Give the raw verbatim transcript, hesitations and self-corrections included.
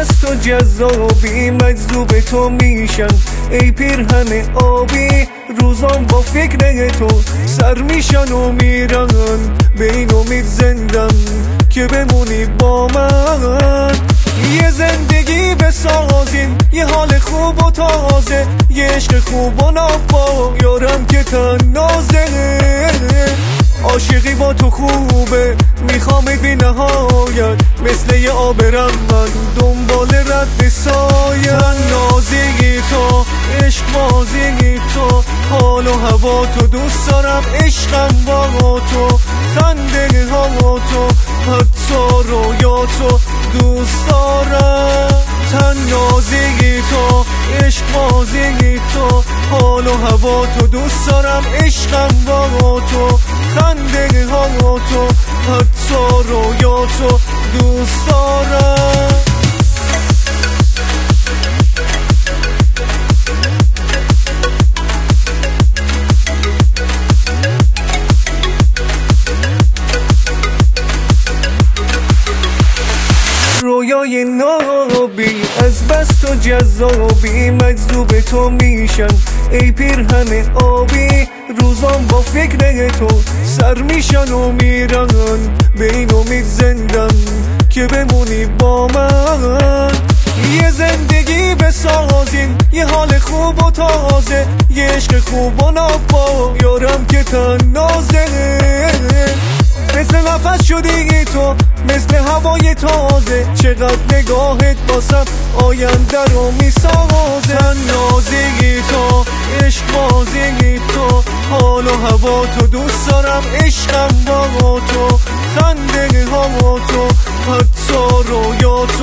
بس تو جذابی مجذوب تو میشن ای پیرهن آبی روزان با فکر تو سر میشن و میرن به این امید زندم که بمونی با من یه زندگی بسازیم یه حال خوب و تازه یه عشق خوب و نابا یارم که تنازه عاشقی با تو خوبه میخوامت بی نهایت مثل یه آب رمن دنبال رد سایه نازی تو عشق بازی تو حال و هوا تو دوست دارم عشقم با تو خنده ها تو حتی رویا تو دوست دارم تن نازی تو عشق بازی تو حال و هوا تو دوست دارم عشقم با تو خنده ها تو حتی رویا تو دوست دارم رویای نابی از بس تو جذابی مجذوب تو میشن ای پیرهن آبی روزان با فکر تو سر میشن و میرن به این امید زندم که بمونی با من یه زندگی بسازیم یه حال خوب و تازه یه عشق خوب و نابا یارم که تنازه مثل نفس شدی تو مثل هوای تازه چقدر نگاهت باسم آینده رو میسازه نازی تو عشق بازی تو حال و هوا تو دوست دارم عشقم با تو خنده ها تو حتی رویا تو